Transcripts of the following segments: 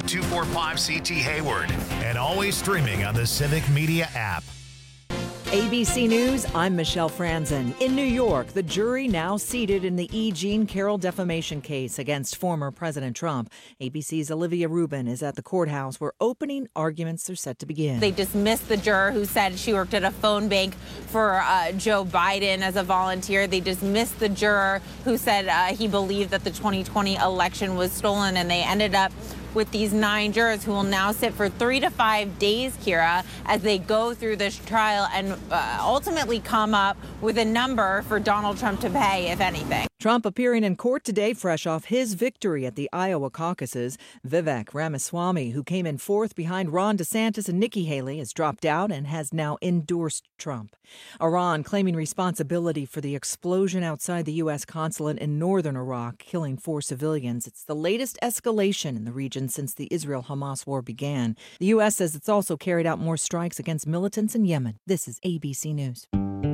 888-245-CT Hayward. And always streaming on the Civic Media app. ABC News, I'm Michelle Franzen. In New York, the jury now seated in the E. Jean Carroll defamation case against former President Trump. ABC's Olivia Rubin is at the courthouse where opening arguments are set to begin. They dismissed the juror who said she worked at a phone bank for Joe Biden as a volunteer. They dismissed the juror who said he believed that the 2020 election was stolen, and they ended up with these 9 jurors who will now sit for 3 to 5 days, Kira, as they go through this trial and ultimately come up with a number for Donald Trump to pay, if anything. Trump appearing in court today fresh off his victory at the Iowa caucuses. Vivek Ramaswamy, who came in fourth behind Ron DeSantis and Nikki Haley, has dropped out and has now endorsed Trump. Iran claiming responsibility for the explosion outside the U.S. consulate in northern Iraq, killing 4 civilians. It's the latest escalation in the region since the Israel-Hamas war began. The U.S. says it's also carried out more strikes against militants in Yemen. This is ABC News.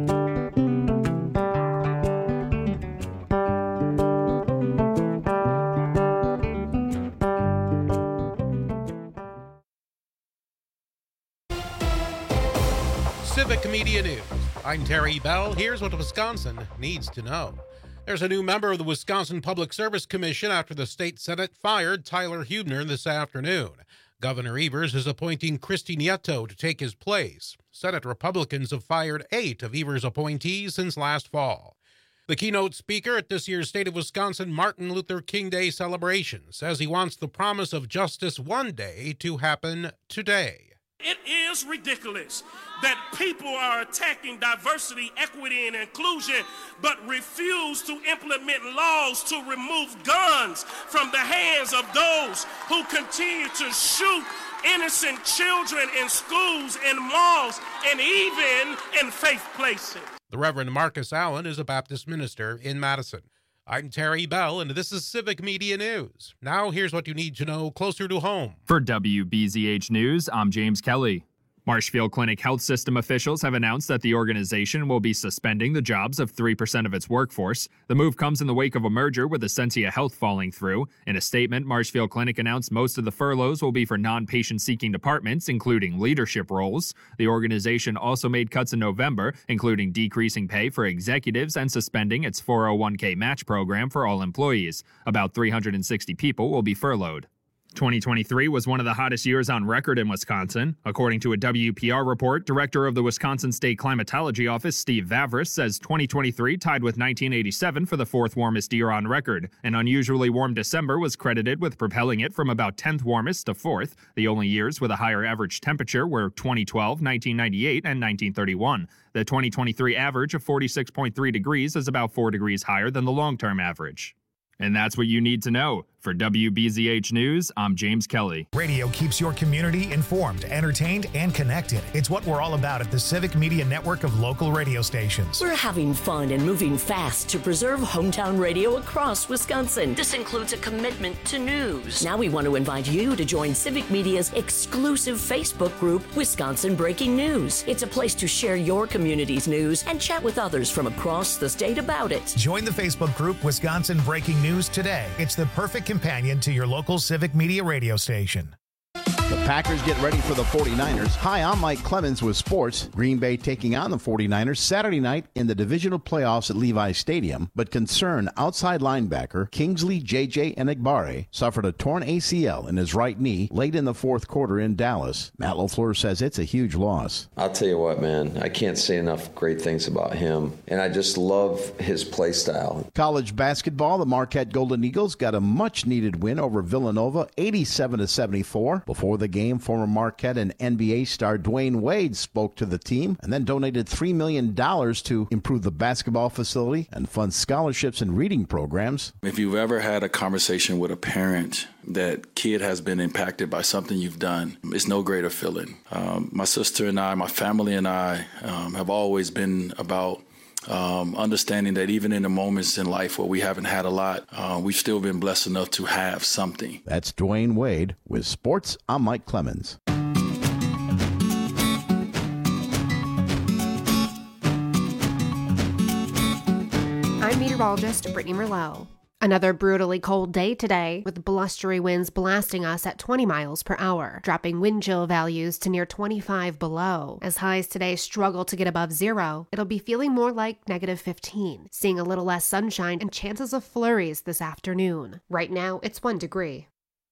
Civic Media News. I'm Terry Bell. Here's what Wisconsin needs to know. There's a new member of the Wisconsin Public Service Commission after the state Senate fired Tyler Huebner this afternoon. Governor Evers is appointing Christy Nieto to take his place. Senate Republicans have fired 8 of Evers' appointees since last fall. The keynote speaker at this year's State of Wisconsin Martin Luther King Day celebration says he wants the promise of justice one day to happen today. It is ridiculous that people are attacking diversity, equity, and inclusion, but refuse to implement laws to remove guns from the hands of those who continue to shoot innocent children in schools, in malls, and even in faith places. The Reverend Marcus Allen is a Baptist minister in Madison. I'm Terry Bell, and this is Civic Media News. Now, here's what you need to know closer to home. For WBZH News, I'm James Kelly. Marshfield Clinic Health System officials have announced that the organization will be suspending the jobs of 3% of its workforce. The move comes in the wake of a merger with Essentia Health falling through. In a statement, Marshfield Clinic announced most of the furloughs will be for non-patient-seeking departments, including leadership roles. The organization also made cuts in November, including decreasing pay for executives and suspending its 401k match program for all employees. About 360 people will be furloughed. 2023 was one of the hottest years on record in Wisconsin. According to a WPR report, Director of the Wisconsin State Climatology Office, Steve Vavris, says 2023 tied with 1987 for the 4th warmest year on record. An unusually warm December was credited with propelling it from about 10th warmest to 4th. The only years with a higher average temperature were 2012, 1998, and 1931. The 2023 average of 46.3 degrees is about 4 degrees higher than the long-term average. And that's what you need to know. For WBZH News, I'm James Kelly. Radio keeps your community informed, entertained, and connected. It's what we're all about at the Civic Media Network of local radio stations. We're having fun and moving fast to preserve hometown radio across Wisconsin. This includes a commitment to news. Now we want to invite you to join Civic Media's exclusive Facebook group, Wisconsin Breaking News. It's a place to share your community's news and chat with others from across the state about it. Join the Facebook group, Wisconsin Breaking News today. It's the perfect companion to your local Civic Media radio station. The Packers get ready for the 49ers. Hi, I'm Mike Clemens with sports. Green Bay taking on the 49ers Saturday night in the divisional playoffs at Levi Stadium, but concerned outside linebacker Kingsley J.J. Enagbare suffered a torn ACL in his right knee late in the fourth quarter in Dallas. Matt LaFleur says it's a huge loss. I'll tell you what, man, I can't say enough great things about him, and I just love his play style. College basketball, the Marquette Golden Eagles got a much-needed win over Villanova, 87-74. Before the game, former Marquette and NBA star Dwayne Wade spoke to the team and then donated $3 million to improve the basketball facility and fund scholarships and reading programs. If you've ever had a conversation with a parent that kid has been impacted by something you've done, it's no greater feeling. My sister and I, my family and I have always been about understanding that even in the moments in life where we haven't had a lot, we've still been blessed enough to have something. That's Dwayne Wade with Sports. I'm Mike Clemens. I'm meteorologist Brittany Merlot. Another brutally cold day today, with blustery winds blasting us at 20 miles per hour, dropping wind chill values to near 25 below. As highs today struggle to get above zero, it'll be feeling more like -15, seeing a little less sunshine and chances of flurries this afternoon. Right now, it's 1 degree.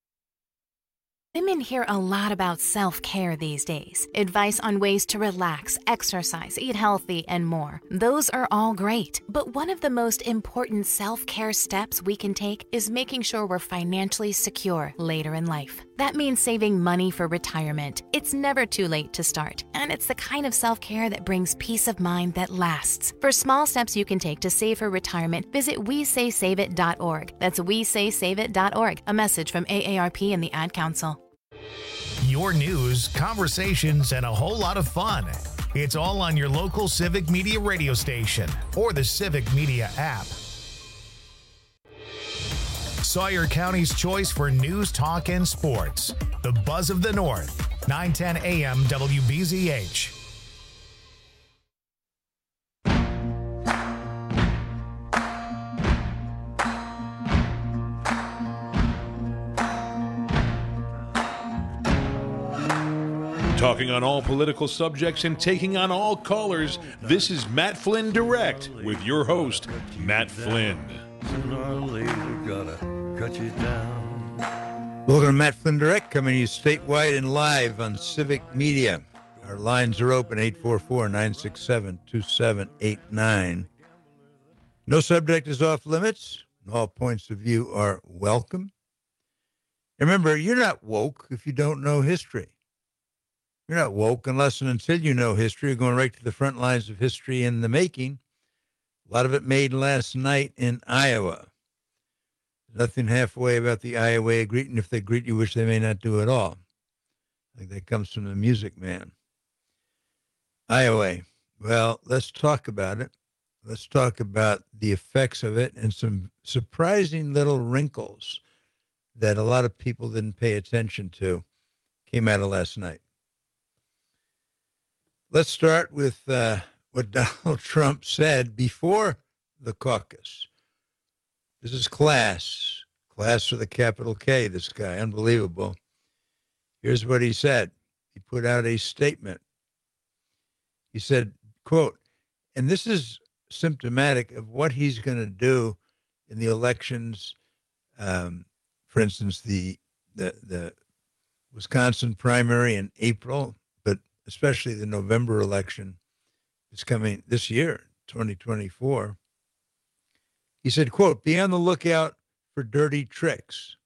Women hear a lot about self-care these days. Advice on ways to relax, exercise, eat healthy, and more. Those are all great. But one of the most important self-care steps we can take is making sure we're financially secure later in life. That means saving money for retirement. It's never too late to start. And it's the kind of self-care that brings peace of mind that lasts. For small steps you can take to save for retirement, visit WeSaySaveIt.org. That's WeSaySaveIt.org. A message from AARP and the Ad Council. Your news, conversations, and a whole lot of fun. It's all on your local Civic Media radio station or the Civic Media app. Sawyer County's choice for news, talk, and sports. The Buzz of the North, 910 AM WBZH. Talking on all political subjects and taking on all callers, this is Matt Flynn Direct with your host, Matt Flynn. Sooner or later, gotta cut you down. Welcome to Matt Flynn Direct, coming to you statewide and live on Civic Media. Our lines are open, 844-967-2789. No subject is off limits, and all points of view are welcome. Remember, you're not woke if you don't know history. You're not woke unless and until you know history. You're going right to the front lines of history in the making. A lot of it made last night in Iowa. Nothing halfway about the Iowa way of greeting, if they greet you, which they may not do at all. I think that comes from the Music Man. Iowa. Well, let's talk about it. Let's talk about the effects of it and some surprising little wrinkles that a lot of people didn't pay attention to came out of last night. Let's start with what Donald Trump said before the caucus. This is class with a capital K, this guy, unbelievable. Here's what he said. He put out a statement. He said, quote, and this is symptomatic of what he's going to do in the elections. For instance, the Wisconsin primary in April, but especially the November election is coming this year, 2024. He said, quote, be on the lookout for dirty tricks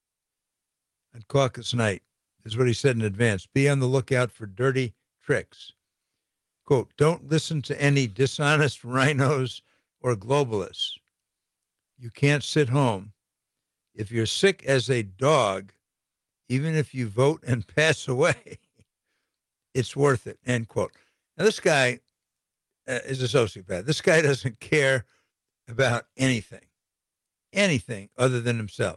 on caucus night. This is what he said in advance. Be on the lookout for dirty tricks. Quote, don't listen to any dishonest rhinos or globalists. You can't sit home. If you're sick as a dog, even if you vote and pass away, it's worth it, end quote. Now, this guy is a sociopath. This guy doesn't care about anything other than himself.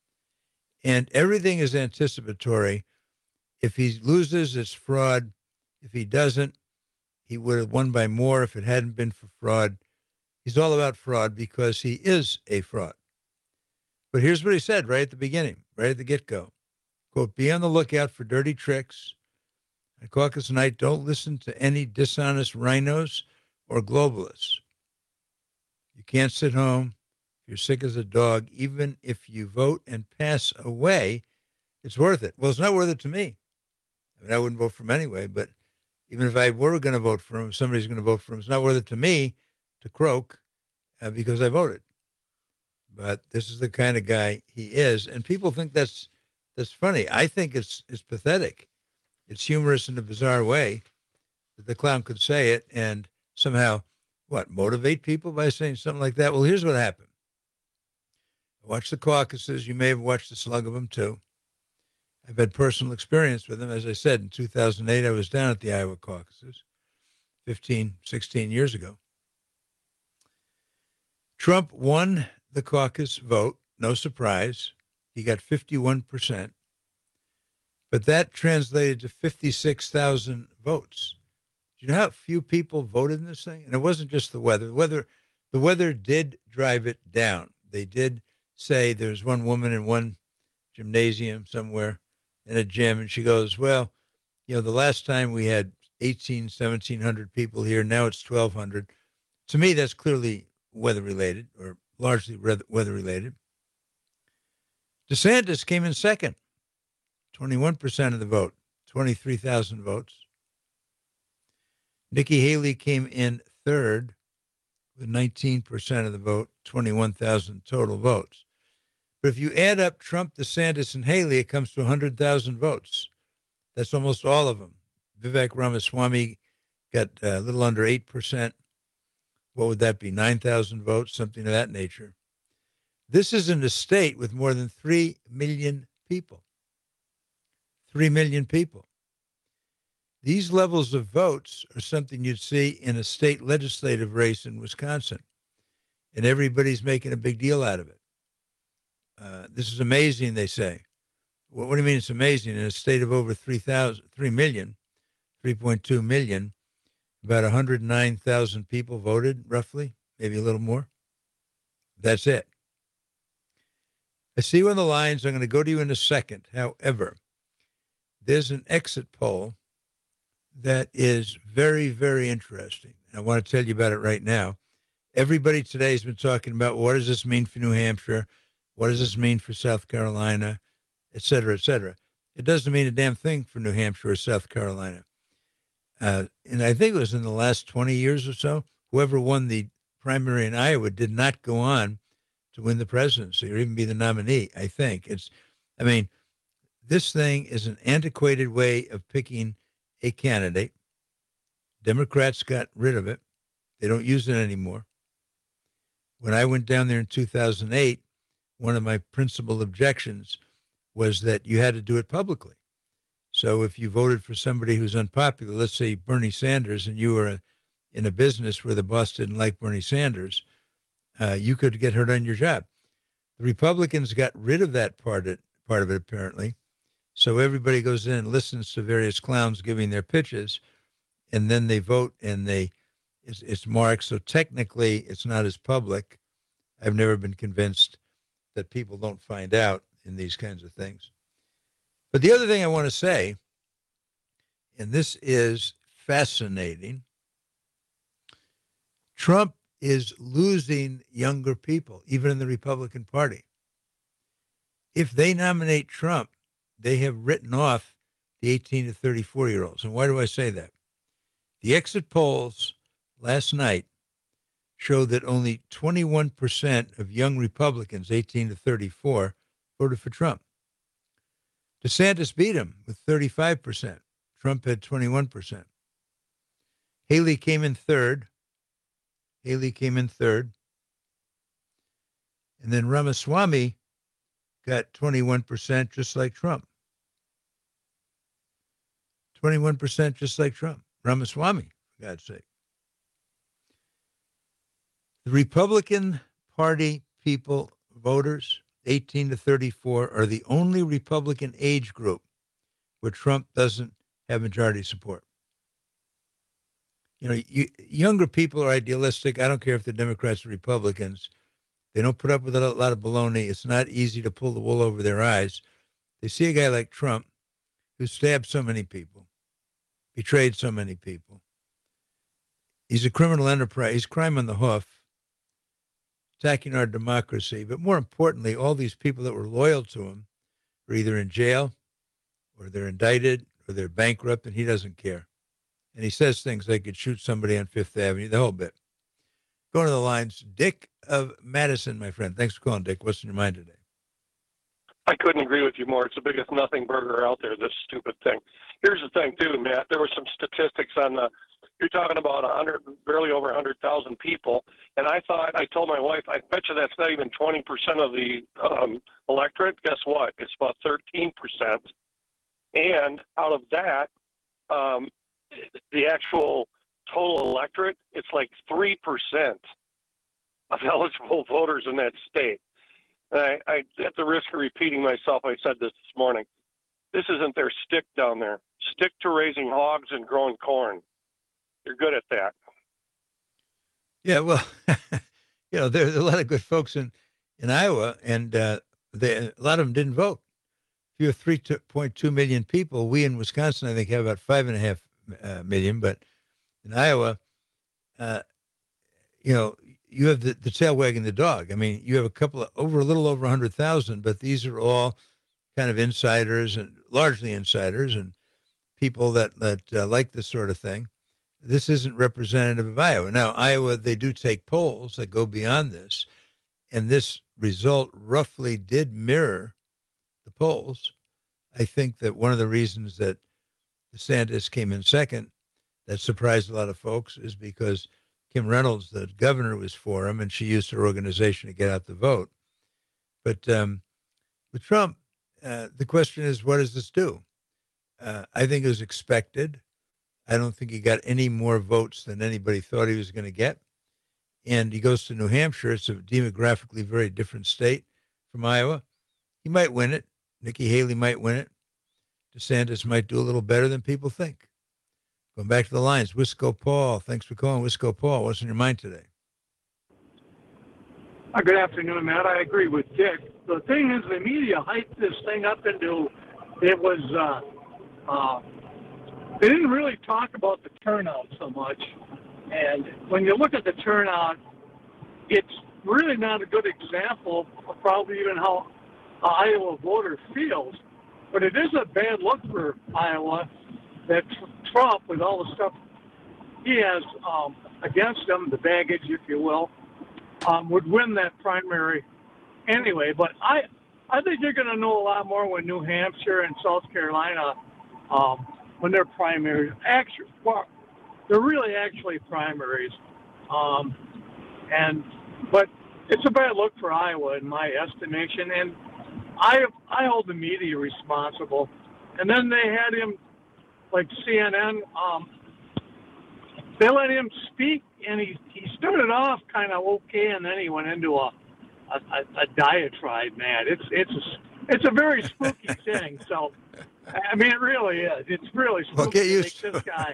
And everything is anticipatory. If he loses, it's fraud. If he doesn't, he would have won by more if it hadn't been for fraud. He's all about fraud because he is a fraud. But here's what he said right at the beginning, right at the get-go. Quote, be on the lookout for dirty tricks. At caucus night, don't listen to any dishonest rhinos or globalists. You can't sit home. If you're sick as a dog, even if you vote and pass away, it's worth it. Well, it's not worth it to me. I mean, I wouldn't vote for him anyway, but even if I were going to vote for him, if somebody's going to vote for him, it's not worth it to me to croak because I voted. But this is the kind of guy he is, and people think that's funny. I think it's pathetic. It's humorous in a bizarre way that the clown could say it and somehow, motivate people by saying something like that? Well, here's what happened. I watched the caucuses. You may have watched a slug of them, too. I've had personal experience with them. As I said, in 2008, I was down at the Iowa caucuses 16 years ago. Trump won the caucus vote. No surprise. He got 51%. But that translated to 56,000 votes. Do you know how few people voted in this thing? And it wasn't just the weather. The weather did drive it down. They did say there's one woman in one gymnasium somewhere in a gym, and she goes, well, the last time we had 1,700 people here, now it's 1,200. To me, that's clearly weather-related, or largely weather-related. DeSantis came in second, 21% of the vote, 23,000 votes. Nikki Haley came in third with 19% of the vote, 21,000 total votes. But if you add up Trump, DeSantis, and Haley, it comes to 100,000 votes. That's almost all of them. Vivek Ramaswamy got a little under 8%. What would that be? 9,000 votes, something of that nature. This is in a state with more than 3 million people. 3 million people. These levels of votes are something you'd see in a state legislative race in Wisconsin. And everybody's making a big deal out of it. This is amazing, they say. What do you mean it's amazing? In a state of over 3 million, 3.2 million, about 109,000 people voted, roughly, maybe a little more. That's it. I see you on the lines. I'm going to go to you in a second. However, there's an exit poll that is very, very interesting. I want to tell you about it right now. Everybody today has been talking about what does this mean for New Hampshire? What does this mean for South Carolina, et cetera, et cetera. It doesn't mean a damn thing for New Hampshire or South Carolina. And I think it was in the last 20 years or so, whoever won the primary in Iowa did not go on to win the presidency or even be the nominee, I think. This thing is an antiquated way of picking a candidate. Democrats got rid of it. They don't use it anymore. When I went down there in 2008, one of my principal objections was that you had to do it publicly. So if you voted for somebody who's unpopular, let's say Bernie Sanders, and you were in a business where the boss didn't like Bernie Sanders, you could get hurt on your job. The Republicans got rid of that part of it, apparently. So everybody goes in and listens to various clowns giving their pitches, and then they vote, and it's marked. So technically, it's not as public. I've never been convinced that people don't find out in these kinds of things. But the other thing I want to say, and this is fascinating, Trump is losing younger people, even in the Republican Party. If they nominate Trump, they have written off the 18 to 34-year-olds. And why do I say that? The exit polls last night showed that only 21% of young Republicans, 18 to 34, voted for Trump. DeSantis beat him with 35%. Trump had 21%. Haley came in third. And then Ramaswamy got 21%, just like Trump. 21%, just like Trump. Ramaswamy, for God's sake. The Republican Party people, voters, 18 to 34, are the only Republican age group where Trump doesn't have majority support. Younger people are idealistic. I don't care if they're Democrats or Republicans. They don't put up with a lot of baloney. It's not easy to pull the wool over their eyes. They see a guy like Trump who stabbed so many people, betrayed so many people. He's a criminal enterprise. He's crime on the hoof, attacking our democracy. But more importantly, all these people that were loyal to him are either in jail or they're indicted or they're bankrupt, and he doesn't care. And he says things like he'd shoot somebody on Fifth Avenue, the whole bit. Going to the lines, Dick of Madison, my friend. Thanks for calling, Dick. What's in your mind today? I couldn't agree with you more. It's the biggest nothing burger out there, this stupid thing. Here's the thing, too, Matt. There were some statistics on you're talking about barely over 100,000 people. And I told my wife, I bet you that's not even 20% of the electorate. Guess what? It's about 13%. And out of that, the actual total electorate, it's like 3% of eligible voters in that state. And I, at the risk of repeating myself, I said this morning. This isn't their stick down there. Stick to raising hogs and growing corn. You're good at that. Yeah, well, there's a lot of good folks in in Iowa, and a lot of them didn't vote. If you have 3.2 million people, we in Wisconsin, I think, have about 5.5 million. But in Iowa, you have the tail wagging the dog. I mean, you have a little over 100,000, but these are all kind of insiders and largely insiders and people that like this sort of thing. This isn't representative of Iowa. Now, Iowa, they do take polls that go beyond this, and this result roughly did mirror the polls. I think that one of the reasons that DeSantis came in second that surprised a lot of folks is because Kim Reynolds, the governor, was for him, and she used her organization to get out the vote. But with Trump, the question is, what does this do? I think it was expected. I don't think he got any more votes than anybody thought he was going to get. And he goes to New Hampshire. It's a demographically very different state from Iowa. He might win it. Nikki Haley might win it. DeSantis might do a little better than people think. Going back to the lines, Wisco Paul. Thanks for calling, Wisco Paul. What's on your mind today? Good afternoon, Matt. I agree with Dick. The thing is, the media hyped this thing up into it was. They didn't really talk about the turnout so much, and when you look at the turnout, it's really not a good example of probably even how an Iowa voter feels. But it is a bad look for Iowa that Trump, with all the stuff he has against him, the baggage, if you will, would win that primary anyway. But I think you're going to know a lot more when New Hampshire and South Carolina, when they're primaries. Actually, well, they're really actually primaries. But it's a bad look for Iowa in my estimation. And I hold the media responsible. And then they had him, like CNN, they let him speak, and he started off kind of okay, and then he went into a diatribe, man. It's a very spooky thing. So, I mean, it really is. It's really spooky. Well, get used to this guy.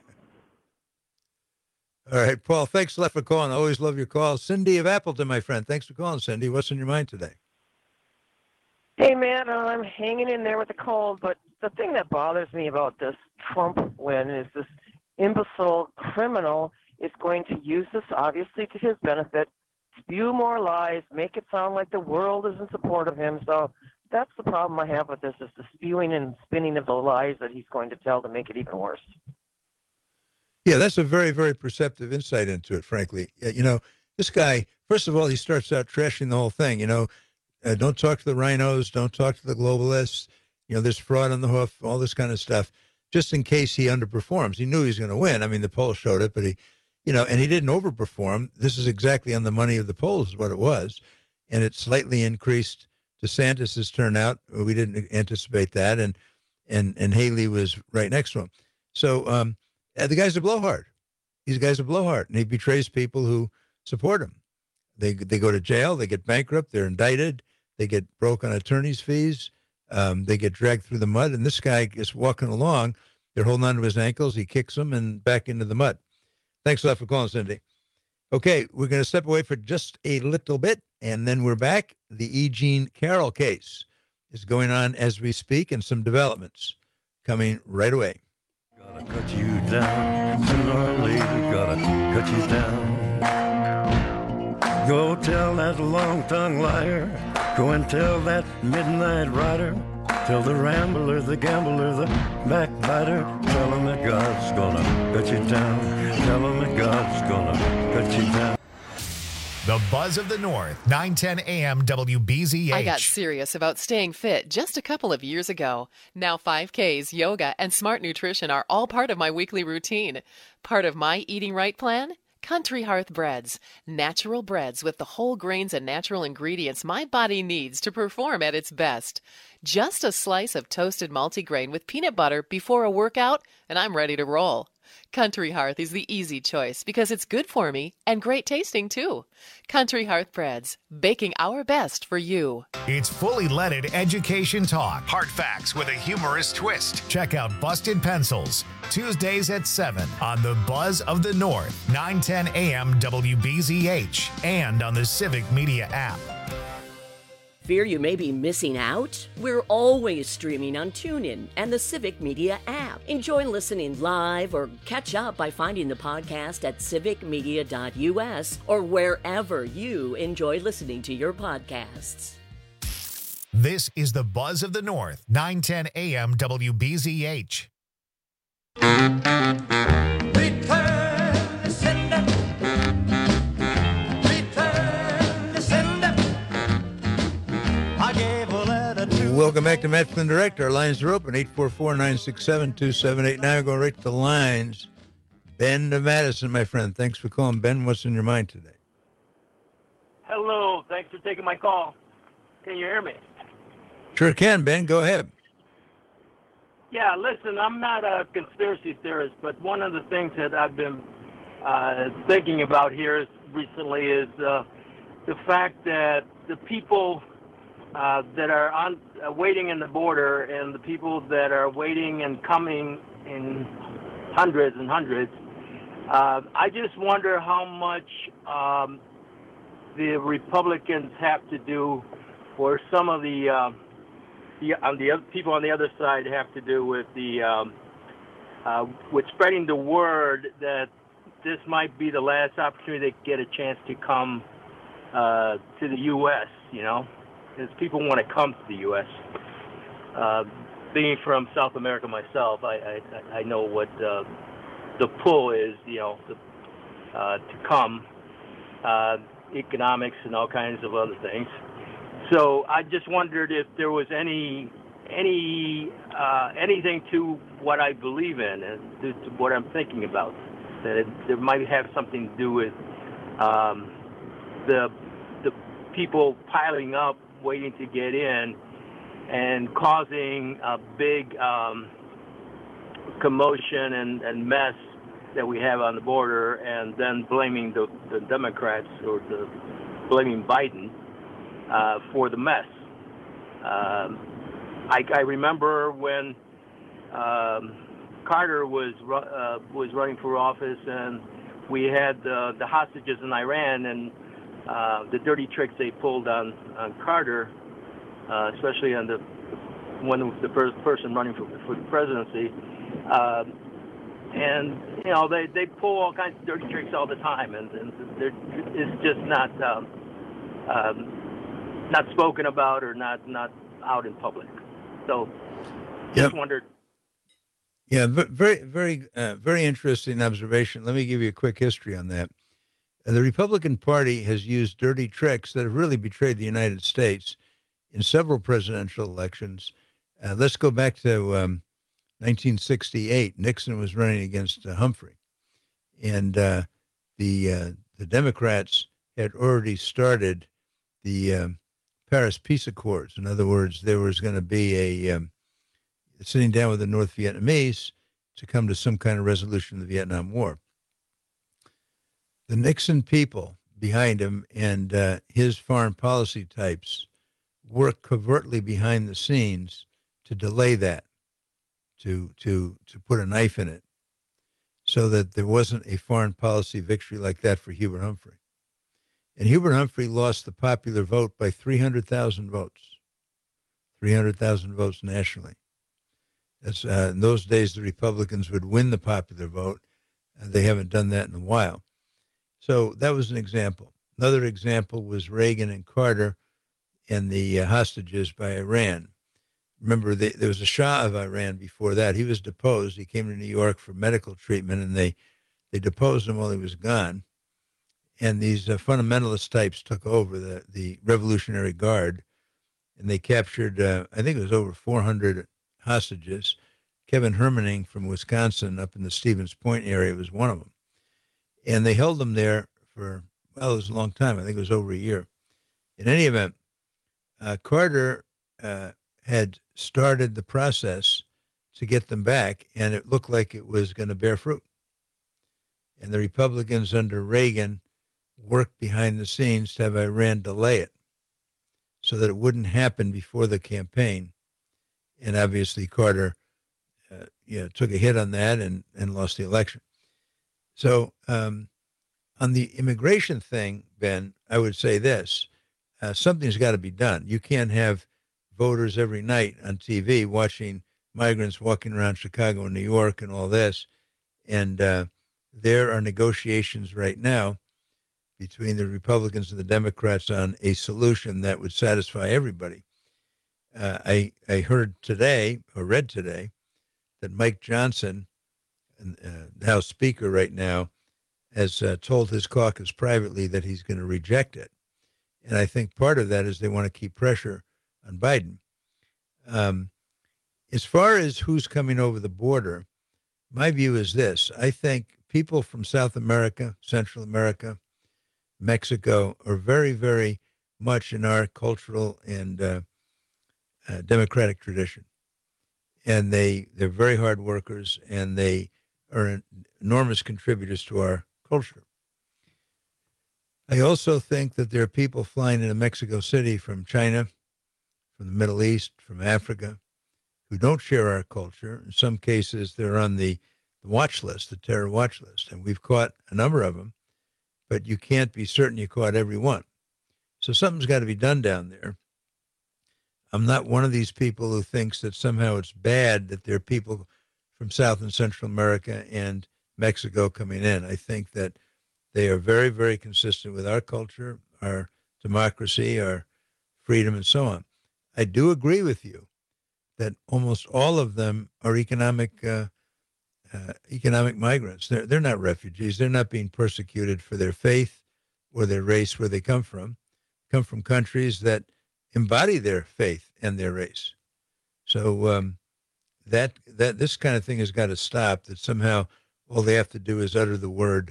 All right, Paul, thanks a lot for calling. I always love your calls. Cindy of Appleton, my friend. Thanks for calling, Cindy. What's on your mind today? Hey, Matt, I'm hanging in there with the cold, but the thing that bothers me about this Trump win is this imbecile criminal is going to use this, obviously, to his benefit, spew more lies, make it sound like the world is in support of him. So that's the problem I have with this, is the spewing and spinning of the lies that he's going to tell to make it even worse. Yeah, that's a very, very perceptive insight into it, frankly. You know, this guy, first of all, he starts out trashing the whole thing. You know, don't talk to the rhinos, don't talk to the globalists. You know, there's fraud on the hoof, all this kind of stuff, just in case he underperforms. He knew he was going to win. I mean, the polls showed it, but he, you know, and he didn't overperform. This is exactly on the money of the polls is what it was. And it slightly increased DeSantis's turnout. We didn't anticipate that. And Haley was right next to him. So the guy's a blowhard. These guys are blowhard, and he betrays people who support him. They go to jail. They get bankrupt. They're indicted. They get broke on attorney's fees. They get dragged through the mud, and this guy is walking along. They're holding on to his ankles. He kicks them and back into the mud. Thanks a lot for calling, Cindy. Okay, we're going to step away for just a little bit, and then we're back. The E. Jean Carroll case is going on as we speak, and some developments coming right away. Gotta cut you down. Sooner or later, gotta cut you down. Go tell that long-tongued liar. Go and tell that midnight rider. Tell the rambler, the gambler, the backbiter. Tell him that God's gonna cut you down. Tell him that God's gonna cut you down. The Buzz of the North, 9:10 a.m. WBZH. I got serious about staying fit just a couple of years ago. Now 5Ks, yoga, and smart nutrition are all part of my weekly routine. Part of my eating right plan? Country Hearth Breads. Natural breads with the whole grains and natural ingredients my body needs to perform at its best. Just a slice of toasted multigrain with peanut butter before a workout, and I'm ready to roll. Country Hearth is the easy choice because it's good for me and great tasting too. Country Hearth Breads, baking our best for you. It's fully leaded education talk. Hard facts with a humorous twist. Check out Busted Pencils, Tuesdays at 7 on the Buzz of the North, 9:10 a.m. WBZH, and on the Civic Media app. Fear you may be missing out? We're always streaming on TuneIn and the Civic Media app. Enjoy listening live or catch up by finding the podcast at civicmedia.us or wherever you enjoy listening to your podcasts. This is the Buzz of the North, 910 AM WBZH. Welcome back to Matt Flynn Direct. Our lines are open, 844-967-2789. Now go right to the lines. Ben to Madison, my friend. Thanks for calling. Ben, what's in your mind today? Hello. Thanks for taking my call. Can you hear me? Sure can, Ben. Go ahead. Yeah, listen, I'm not a conspiracy theorist, but one of the things that I've been thinking about here recently is the fact that the people that are waiting in the border and the people that are waiting and coming in hundreds and hundreds, I just wonder how much the Republicans have to do, or some of the people on the other side have to do with with spreading the word that this might be the last opportunity to get a chance to come to the U.S., you know, because people want to come to the U.S. Being from South America myself, I know what the pull is, you know, to come, economics and all kinds of other things. So I just wondered if there was anything to what I believe in and to what I'm thinking about, that it might have something to do with the people piling up, waiting to get in, and causing a big commotion and mess that we have on the border, and then blaming the Democrats or blaming Biden for the mess. I remember when Carter was running for office, and we had the hostages in Iran, and the dirty tricks they pulled on Carter, especially on the person running for the presidency. And you know, they pull all kinds of dirty tricks all the time, and it's just not spoken about or not out in public. So just wondered. Yeah, very interesting observation. Let me give you a quick history on that. The Republican Party has used dirty tricks that have really betrayed the United States in several presidential elections. Let's go back to 1968. Nixon was running against Humphrey, and the Democrats had already started the Paris Peace Accords. In other words, there was going to be a sitting down with the North Vietnamese to come to some kind of resolution of the Vietnam War. The Nixon people behind him and his foreign policy types worked covertly behind the scenes to delay that, to put a knife in it, so that there wasn't a foreign policy victory like that for Hubert Humphrey. And Hubert Humphrey lost the popular vote by 300,000 votes, 300,000 votes nationally. That's, in those days, the Republicans would win the popular vote, and they haven't done that in a while. So that was an example. Another example was Reagan and Carter and the hostages by Iran. Remember, there was a Shah of Iran before that. He was deposed. He came to New York for medical treatment, and they deposed him while he was gone. And these fundamentalist types took over the Revolutionary Guard, and they captured, I think it was over 400 hostages. Kevin Hermaning from Wisconsin up in the Stevens Point area was one of them. And they held them there for, well, it was a long time. I think it was over a year. In any event, Carter had started the process to get them back, and it looked like it was going to bear fruit. And the Republicans under Reagan worked behind the scenes to have Iran delay it so that it wouldn't happen before the campaign. And obviously Carter took a hit on that and lost the election. So on the immigration thing, Ben, I would say this. something's got to be done. You can't have voters every night on TV watching migrants walking around Chicago and New York and all this. And there are negotiations right now between the Republicans and the Democrats on a solution that would satisfy everybody. I heard today, or read today, that Mike Johnson, the House Speaker right now, has told his caucus privately that he's going to reject it. And I think part of that is they want to keep pressure on Biden. As far as who's coming over the border, my view is this. I think people from South America, Central America, Mexico are very, very much in our cultural and democratic tradition. And they're very hard workers, and they are enormous contributors to our culture. I also think that there are people flying into Mexico City from China, from the Middle East, from Africa, who don't share our culture. In some cases, they're on the watch list, the terror watch list, and we've caught a number of them, but you can't be certain you caught every one. So something's got to be done down there. I'm not one of these people who thinks that somehow it's bad that there are people from South and Central America and Mexico coming in. I think that they are very, very consistent with our culture, our democracy, our freedom, and so on. I do agree with you that almost all of them are economic migrants. They're not refugees. They're not being persecuted for their faith or their race, where they come from countries that embody their faith and their race. So that this kind of thing has got to stop. That somehow all they have to do is utter the word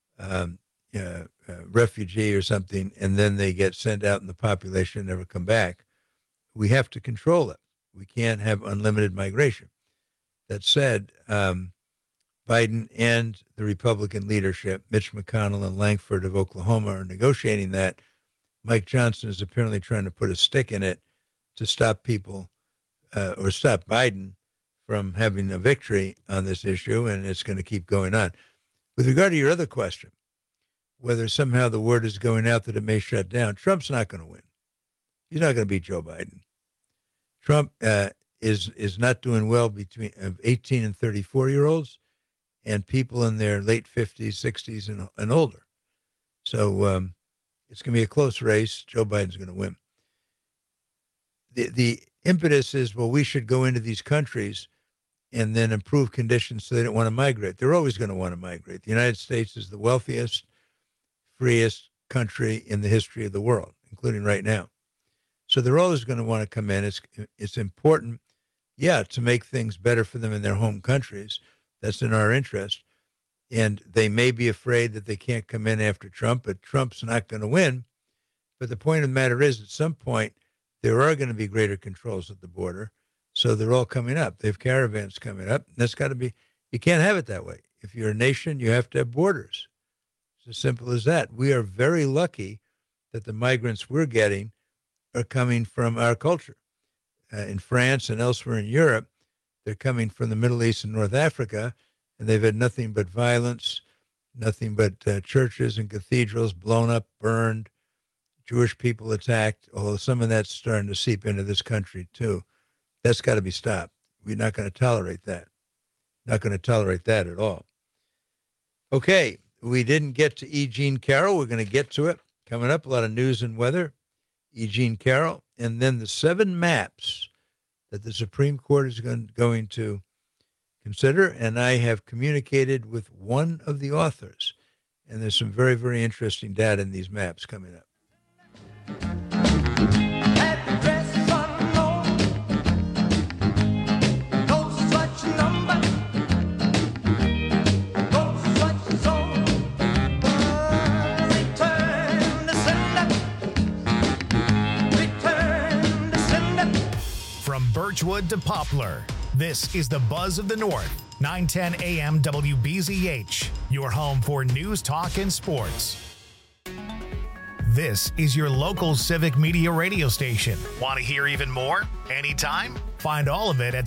refugee or something, and then they get sent out in the population and never come back. We have to control it. We can't have unlimited migration. That said, Biden and the Republican leadership, Mitch McConnell and Langford of Oklahoma, are negotiating that. Mike Johnson is apparently trying to put a stick in it to stop people or stop Biden from having a victory on this issue, and it's going to keep going on. With regard to your other question, whether somehow the word is going out that it may shut down, Trump's not going to win. He's not going to beat Joe Biden. Trump is not doing well between 18 and 34-year-olds and people in their late 50s, 60s, and older. So it's going to be a close race. Joe Biden's going to win. The impetus is, well, we should go into these countries and then improve conditions so they don't want to migrate. They're always going to want to migrate. The United States is the wealthiest, freest country in the history of the world, including right now. So they're always going to want to come in. It's important, to make things better for them in their home countries. That's in our interest. And they may be afraid that they can't come in after Trump, but Trump's not going to win. But the point of the matter is, at some point, there are going to be greater controls at the border. So they're all coming up. They have caravans coming up. And that's got to be, you can't have it that way. If you're a nation, you have to have borders. It's as simple as that. We are very lucky that the migrants we're getting are coming from our culture. In France and elsewhere in Europe, they're coming from the Middle East and North Africa, and they've had nothing but violence, nothing but churches and cathedrals blown up, burned, Jewish people attacked, although some of that's starting to seep into this country too. That's got to be stopped. We're not going to tolerate that. Not going to tolerate that at all. Okay, we didn't get to E. Jean Carroll. We're going to get to it. Coming up, a lot of news and weather. E. Jean Carroll, and then the 7 maps that the Supreme Court is going to consider, and I have communicated with one of the authors, and there's some very, very interesting data in these maps coming up. From Birchwood to Poplar, this is the Buzz of the North, 910 AM WBZH, your home for news, talk, and sports. This is your local Civic Media radio station. Want to hear even more? Anytime? Find all of it at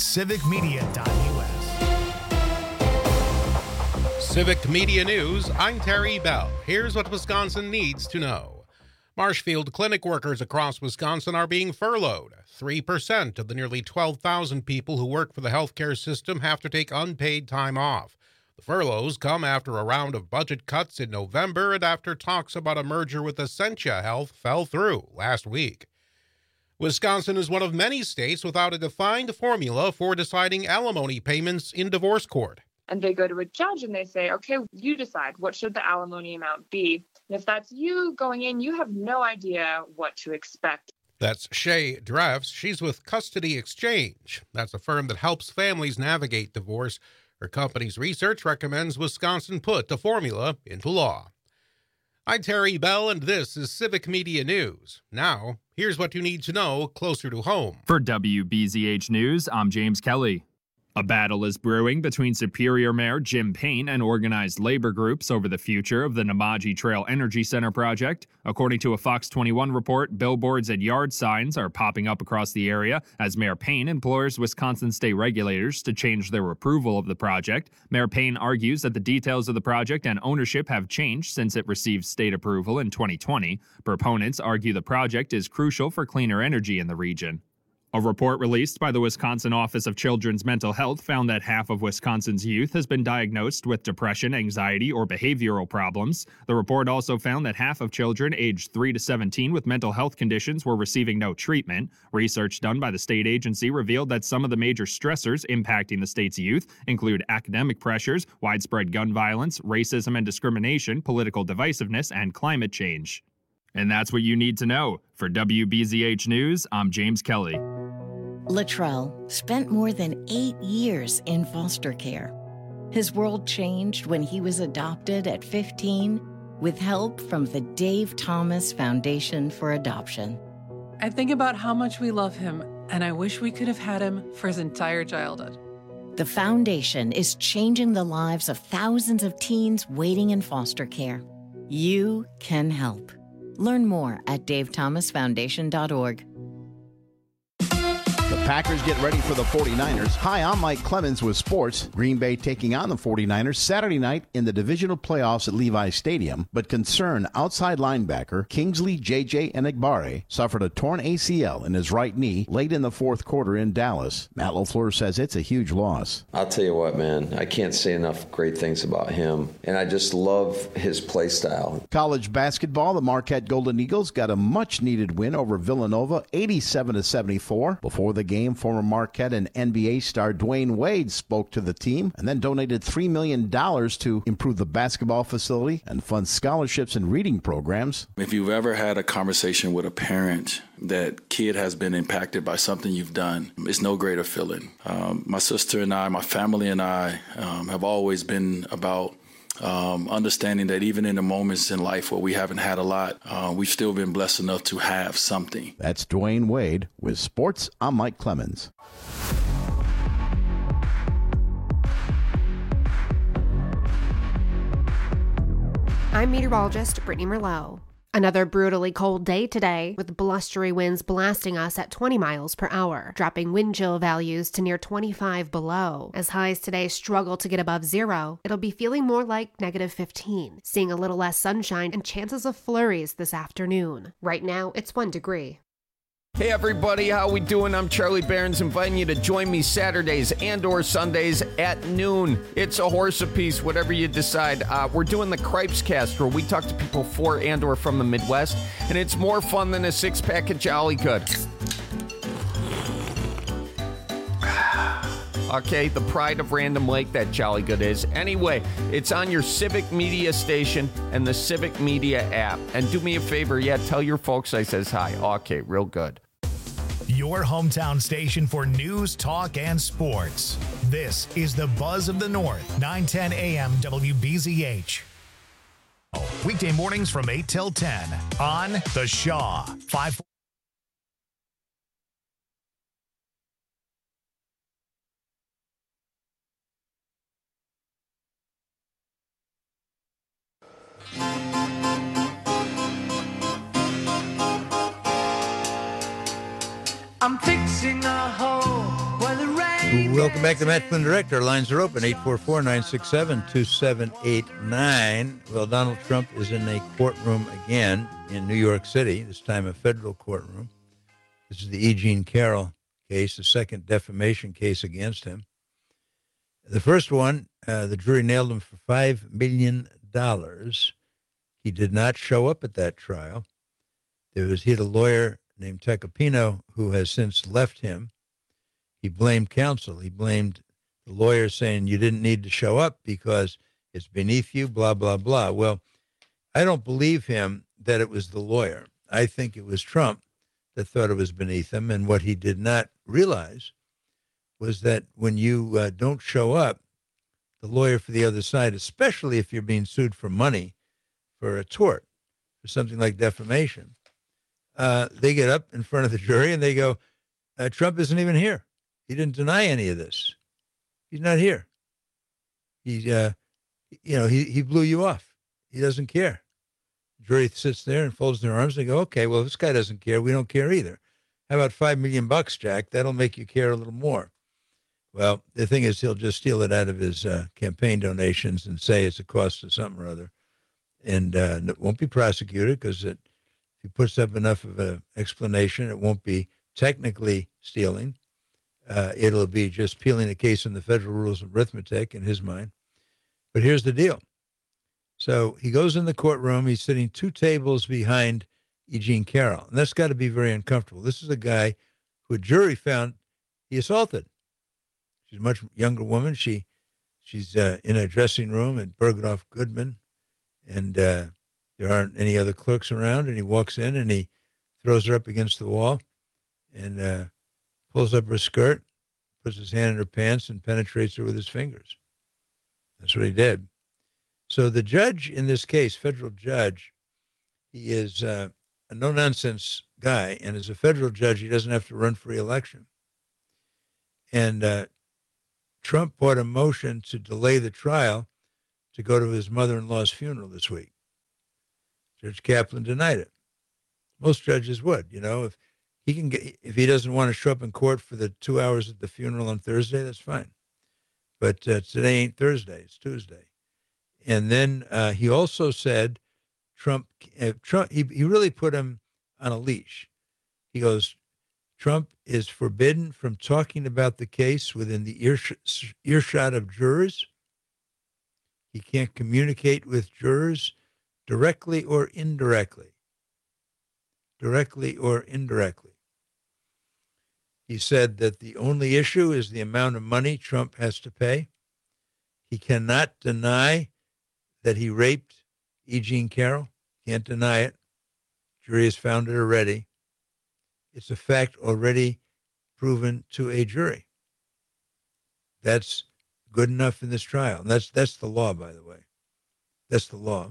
civicmedia.us. Civic Media News, I'm Terry Bell. Here's what Wisconsin needs to know. Marshfield clinic workers across Wisconsin are being furloughed. 3% of the nearly 12,000 people who work for the healthcare system have to take unpaid time off. The furloughs come after a round of budget cuts in November and after talks about a merger with Essentia Health fell through last week. Wisconsin is one of many states without a defined formula for deciding alimony payments in divorce court. And they go to a judge and they say, okay, you decide what should the alimony amount be. And if that's you going in, you have no idea what to expect. That's Shay Dreffs. She's with Custody Exchange. That's a firm that helps families navigate divorce. Her company's research recommends Wisconsin put the formula into law. I'm Terry Bell, and this is Civic Media News. Now, here's what you need to know closer to home. For WBZH News, I'm James Kelly. A battle is brewing between Superior Mayor Jim Payne and organized labor groups over the future of the Namaji Trail Energy Center project. According to a Fox 21 report, billboards and yard signs are popping up across the area as Mayor Payne implores Wisconsin state regulators to change their approval of the project. Mayor Payne argues that the details of the project and ownership have changed since it received state approval in 2020. Proponents argue the project is crucial for cleaner energy in the region. A report released by the Wisconsin Office of Children's Mental Health found that half of Wisconsin's youth has been diagnosed with depression, anxiety, or behavioral problems. The report also found that half of children aged 3 to 17 with mental health conditions were receiving no treatment. Research done by the state agency revealed that some of the major stressors impacting the state's youth include academic pressures, widespread gun violence, racism and discrimination, political divisiveness, and climate change. And that's what you need to know. For WBZH News, I'm James Kelly. Latrell spent more than 8 years in foster care. His world changed when he was adopted at 15 with help from the Dave Thomas Foundation for Adoption. I think about how much we love him, and I wish we could have had him for his entire childhood. The foundation is changing the lives of thousands of teens waiting in foster care. You can help. Learn more at davethomasfoundation.org. The Packers get ready for the 49ers. Hi, I'm Mike Clemens with sports. Green Bay taking on the 49ers Saturday night in the divisional playoffs at Levi Stadium, but concerned outside linebacker Kingsley J.J. Enagbare suffered a torn ACL in his right knee late in the fourth quarter in Dallas. Matt LaFleur says it's a huge loss. I'll tell you what, man, I can't say enough great things about him, and I just love his play style. College basketball, the Marquette Golden Eagles got a much-needed win over Villanova, 87-74. Before the game, former Marquette and NBA star Dwayne Wade spoke to the team and then donated $3 million to improve the basketball facility and fund scholarships and reading programs. If you've ever had a conversation with a parent that kid has been impacted by something you've done, it's no greater feeling. My sister and I, my family and I have always been about understanding that even in the moments in life where we haven't had a lot, we've still been blessed enough to have something. That's Dwayne Wade with sports. I'm Mike Clemens. I'm meteorologist Brittany Merlot. Another brutally cold day today, with blustery winds blasting us at 20 miles per hour, dropping wind chill values to near 25 below. As highs today struggle to get above zero, it'll be feeling more like -15, seeing a little less sunshine and chances of flurries this afternoon. Right now, it's 1 degree. Hey everybody, how we doing? I'm Charlie Barons, inviting you to join me Saturdays and or Sundays at noon. It's a horse apiece, whatever you decide. We're doing the Cripes Cast, where we talk to people for and or from the Midwest, and it's more fun than a six-pack of Jolly Good. Okay, the pride of Random Lake, that Jolly Good is. Anyway, it's on your Civic Media station and the Civic Media app. And do me a favor, tell your folks I says hi. Okay, real good. Your hometown station for news, talk, and sports. This is the Buzz of the North, 910 AM WBZH. Weekday mornings from 8 till 10 on The Shaw. 5. I'm fixing a hole where the rain Welcome back to Matt Flynn Direct. Our lines are open, 844-967-2789. Well, Donald Trump is in a courtroom again in New York City, this time a federal courtroom. This is the E. Jean Carroll case, the second defamation case against him. The first one, the jury nailed him for $5 million. He did not show up at that trial. He had a lawyer named Tecopino who has since left him. He blamed counsel. He blamed the lawyer, saying you didn't need to show up because it's beneath you, blah, blah, blah. Well, I don't believe him that it was the lawyer. I think it was Trump that thought it was beneath him. And what he did not realize was that when you don't show up, the lawyer for the other side, especially if you're being sued for money, for a tort, for something like defamation, they get up in front of the jury and they go, Trump isn't even here. He didn't deny any of this. He's not here. He blew you off. He doesn't care. The jury sits there and folds their arms and they go, okay, well, if this guy doesn't care, we don't care either. How about $5 million, Jack? That'll make you care a little more. Well, the thing is, he'll just steal it out of his campaign donations and say it's a cost of something or other. And it won't be prosecuted because if he puts up enough of an explanation, it won't be technically stealing. It'll be just peeling a case in the federal rules of arithmetic in his mind. But here's the deal. So he goes in the courtroom. He's sitting 2 tables behind E. Jean Carroll. And that's got to be very uncomfortable. This is a guy who a jury found he assaulted. She's a much younger woman. She's in a dressing room at Bergdorf Goodman. And there aren't any other clerks around. And he walks in and he throws her up against the wall and pulls up her skirt, puts his hand in her pants, and penetrates her with his fingers. That's what he did. So the judge in this case, federal judge, he is a no-nonsense guy, and as a federal judge, he doesn't have to run for re-election. And Trump brought a motion to delay the trial to go to his mother-in-law's funeral this week. Judge Kaplan denied it. Most judges would, if he doesn't want to show up in court for the 2 hours at the funeral on Thursday, that's fine. But today ain't Thursday, it's Tuesday. And then he also said Trump, he really put him on a leash. He goes, Trump is forbidden from talking about the case within the earshot of jurors. He can't communicate with jurors directly or indirectly. Directly or indirectly. He said that the only issue is the amount of money Trump has to pay. He cannot deny that he raped E. Jean Carroll. Can't deny it. Jury has found it already. It's a fact already proven to a jury. That's good enough in this trial. And that's the law, by the way. That's the law.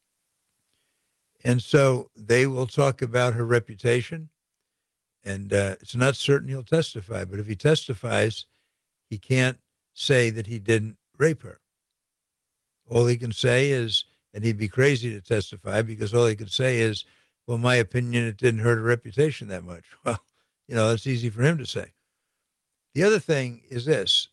And so they will talk about her reputation. And it's not certain he'll testify, but if he testifies, he can't say that he didn't rape her. All he can say is, and he'd be crazy to testify because all he could say is, well, my opinion, it didn't hurt her reputation that much. Well, that's easy for him to say. The other thing is this.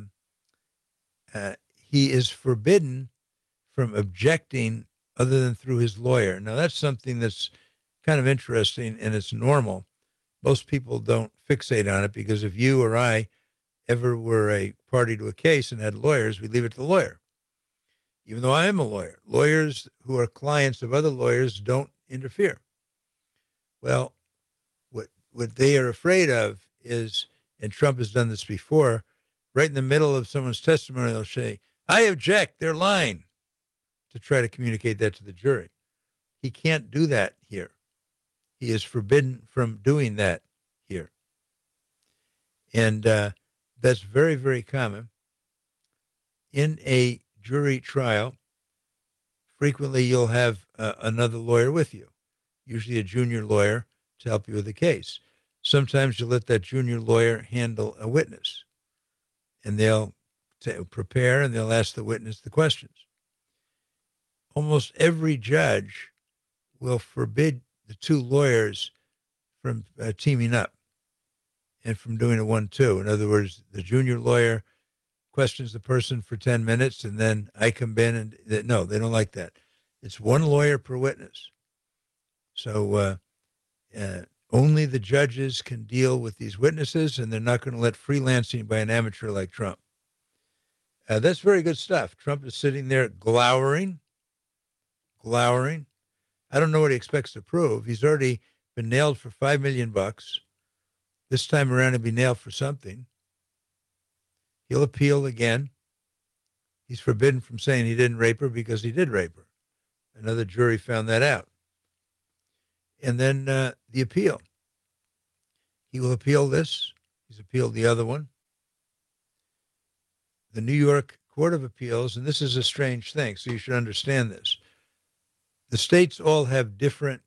He is forbidden from objecting other than through his lawyer. Now, that's something that's kind of interesting, and it's normal. Most people don't fixate on it because if you or I ever were a party to a case and had lawyers, we leave it to the lawyer. Even though I am a lawyer, lawyers who are clients of other lawyers don't interfere. Well, what they are afraid of is, and Trump has done this before, right in the middle of someone's testimony, they'll say, I object, they're lying, to try to communicate that to the jury. He can't do that here. He is forbidden from doing that here. And that's very, very common. In a jury trial, frequently you'll have another lawyer with you, usually a junior lawyer, to help you with the case. Sometimes you let that junior lawyer handle a witness, and they'll prepare and they'll ask the witness the questions. Almost every judge will forbid the 2 lawyers from teaming up. and from doing a 1-2. In other words, the junior lawyer questions the person for 10 minutes, and then I come in and no, they don't like that. It's one lawyer per witness. So only the judges can deal with these witnesses, and they're not going to let freelancing by an amateur like Trump. That's very good stuff. Trump is sitting there glowering. I don't know what he expects to prove. He's already been nailed for $5 million. This time around, he'll be nailed for something. He'll appeal again. He's forbidden from saying he didn't rape her because he did rape her. Another jury found that out. And then the appeal. He will appeal this. He's appealed the other one. The New York Court of Appeals, and this is a strange thing, so you should understand this. The states all have different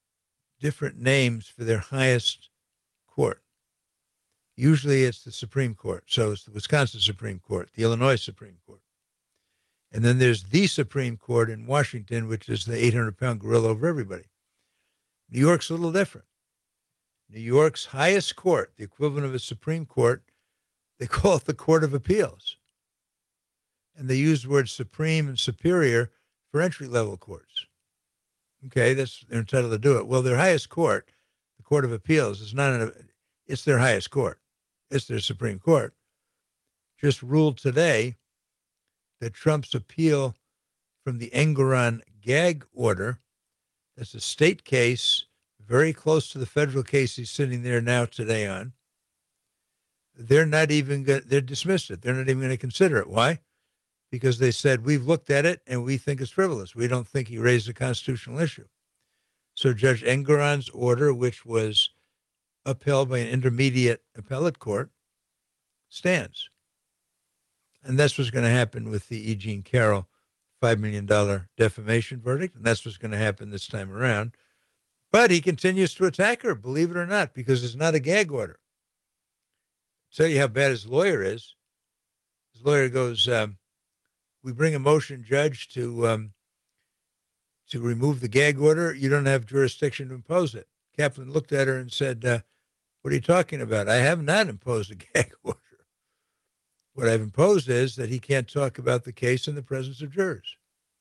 names for their highest court. Usually it's the Supreme Court. So it's the Wisconsin Supreme Court, the Illinois Supreme Court. And then there's the Supreme Court in Washington, which is the 800-pound gorilla over everybody. New York's a little different. New York's highest court, the equivalent of a Supreme Court, they call it the Court of Appeals. And they use the words supreme and superior for entry-level courts. Okay, they're entitled to do it. Well, their highest court, the Court of Appeals, it's their highest court. It's their Supreme Court. Just ruled today that Trump's appeal from the Engoron gag order, that's a state case very close to the federal case he's sitting there now today on. They're dismissed it. They're not even going to consider it. Why? Because they said, we've looked at it and we think it's frivolous. We don't think he raised a constitutional issue. So Judge Engoron's order, which was upheld by an intermediate appellate court, stands. And that's what's going to happen with the E. Jean Carroll $5 million defamation verdict. And that's what's going to happen this time around. But he continues to attack her, believe it or not, because it's not a gag order. I'll tell you how bad his lawyer is. His lawyer goes, we bring a motion, Judge, to remove the gag order. You don't have jurisdiction to impose it. Kaplan looked at her and said, what are you talking about? I have not imposed a gag order. What I've imposed is that he can't talk about the case in the presence of jurors.